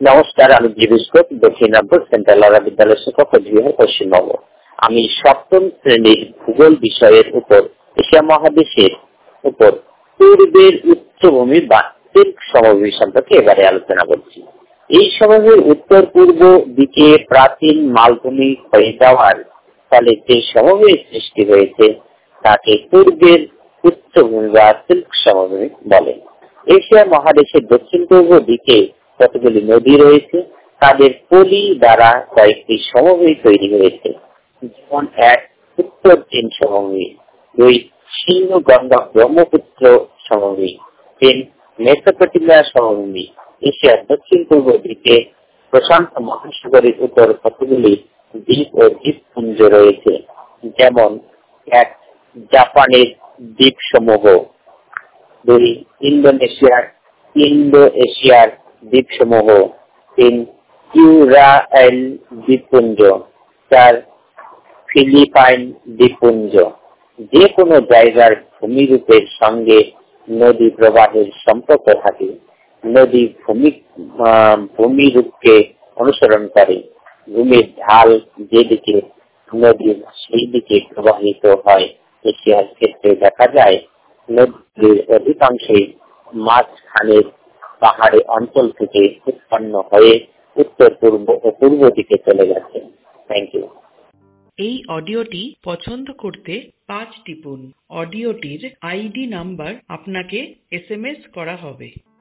নমস্কার, আমি জিবিস্কোপ দক্ষিণ রামপুর সেন্ট্রাল আরব বিদ্যালয় শিক্ষক কোচবিহার পশ্চিমবঙ্গ। আমি সপ্তম শ্রেণীর ভূগোল বিষয়ের উপর এশিয়া মহাদেশের উপর পূর্বের উচ্চভূমি বা সিল্ক সমভূমি সম্পর্কে এবারে আলোচনা করছি। এই সমভূমির উত্তর পূর্ব দিকে প্রাচীন মালভূমি হয়ে যাওয়ার ফলে যে সমভূমির সৃষ্টি হয়েছে তাকে পূর্বের উচ্চভূমি বা সিল্ক সমভূমি বলে। এশিয়া মহাদেশের দক্ষিণ পূর্ব দিকে কতগুলি নদী রয়েছে, তাদের পলি দ্বারা কয়েকটি সমভূমি তৈরি হয়েছে। যেমন এক, উত্তর চীন সমভূমি; দুই, সিন্ধু গঙ্গা ব্রহ্মপুত্র সমভূমি; তিন, মেসোপটেমিয়া সমভূমি। এশিয়ার দক্ষিণ পূর্ব দিকে প্রশান্ত মহাসাগরের উপর কতগুলি দ্বীপ ও দ্বীপপুঞ্জ রয়েছে। যেমন এক, জাপানের দ্বীপ সমূহ; দুই, ইন্দো এশিয়ার দ্বীপসমূহ; তিন, ইউরাইল দ্বীপপুঞ্জ; চার, ফিলিপাইন দ্বীপপুঞ্জ। যে কোনো জায়গার ভূমিরূপের সঙ্গে নদী প্রবাহের সম্পর্ক থাকে। নদী ভূমিরূপকে অনুসরণ করে। ভূমির ঢাল যেদিকে নদী সেই দিকে প্রবাহিত হয়। এশিয়ার ক্ষেত্রে দেখা যায় নদীর অধিকাংশই মাঝখানের পাহাড়ি অঞ্চল থেকে উৎপন্ন হয়ে উত্তর পূর্ব ও পূর্ব দিকে চলে গেছে। Thank you. এই অডিওটি পছন্দ করতে 5 টিপুন। অডিওটির আইডি নাম্বার আপনাকে SMS করা হবে।